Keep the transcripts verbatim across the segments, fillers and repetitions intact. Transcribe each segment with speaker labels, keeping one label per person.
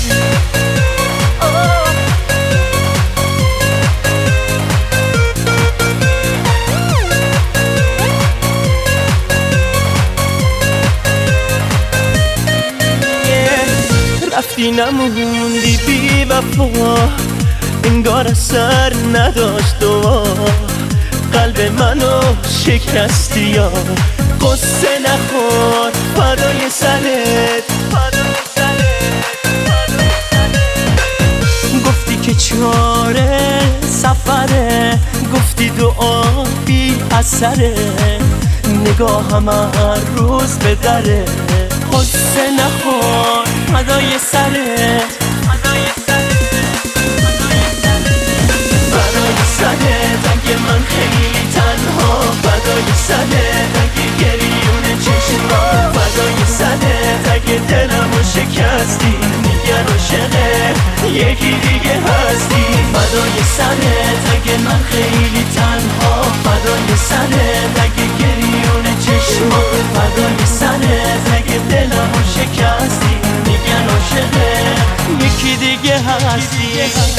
Speaker 1: رفتی نموندی بی وفا، انگار اثر نداشت و قلب منو شکستی. یا قصه نخور فدای سرت، گفتی که چاره سفره، گفتی دعا بی اثره، نگاهم هر روز به دره. قصه نخور فدای سرت، فدای سرت اگه من خیلی تنها، فدای سرت اگه گریون چشما، فدای سرت اگه دلمو شکستی، میگن عاشقه یکی دیگه هستی. فدای سرت اگه من خیلی تنها، فدای سرت اگه گریون چشما، فدای سرت اگه دلمو شکستی، میگن عاشقه یکی دیگه هستی.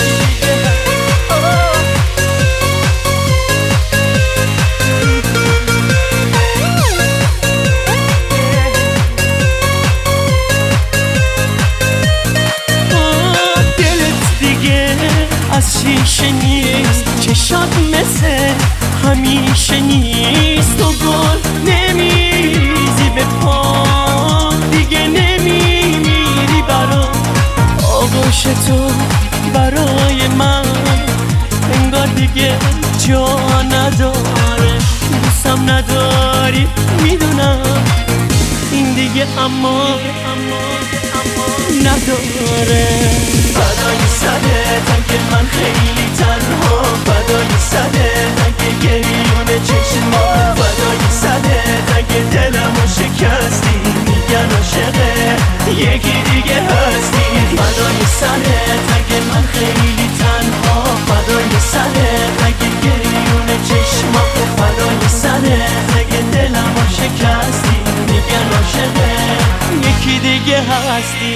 Speaker 1: از شیشه نیست، چشات مثل همیشه نیست، تو گل نمیریزی به پا، دیگه نمیمیری برا آغوش تو برای من، انگار دیگه جا نداره، دوستم نداری میدونم، این دیگه اما نداره. فدای سرت اگه من خیلی تنها، فدای سرت اگه گریون چشما، فدای سرت اگه دلمو شکستی، میگن عاشقه یکی دیگه هستی. فدای سرت اگه من خیلی تنها، فدای سرت اگه گریون چشما، فدای سرت اگه دلمو شکستی، میگن عاشقه یکی دیگه هستی.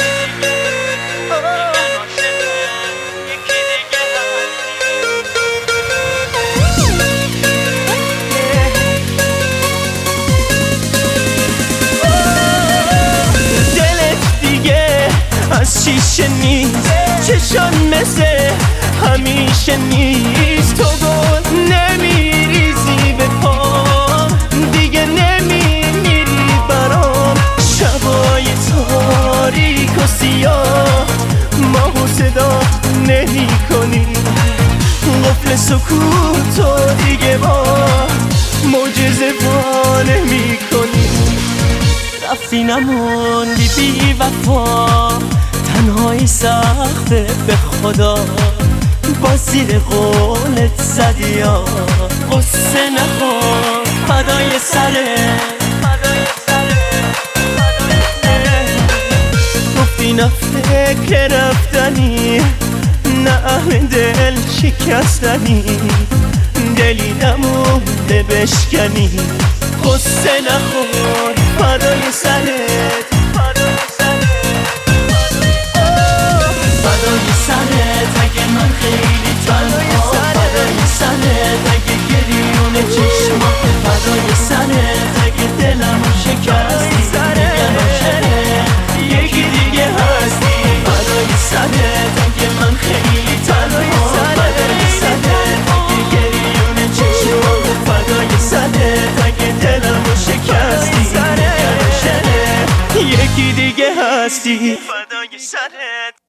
Speaker 1: از شیشه نیست، چشان مثل همیشه نیست، تو گل نمیریزی به پا، دیگه نمیمیری برام، شبای تاریک و سیاه ماهو صدا نمی کنی، قفل سکوتو دیگه با معجزه با نمی کنی. رفتی نموندی بی وفا، تنهایی سخته به خدا، با زیر قولت زدی یا قصه نخور فدای سرت، گفتی نه فکر رفتنی، نه اهل دل شکستنی، دلی نمونده بشکنی، قصه نخور فدای سرت، فدای سرت اگه من خیلی تنها، فدای سرت اگه گریون چشما، فدای سرت اگه دلمو شکستی، میگن عاشقه یکی دیگه هستی. فدای سرت اگه من خیلی تنها، فدای سرت اگه گریون چشما، فدای سرت اگه دلمو شکستی، میگن عاشقه یکی دیگه هستی. فدای سرت.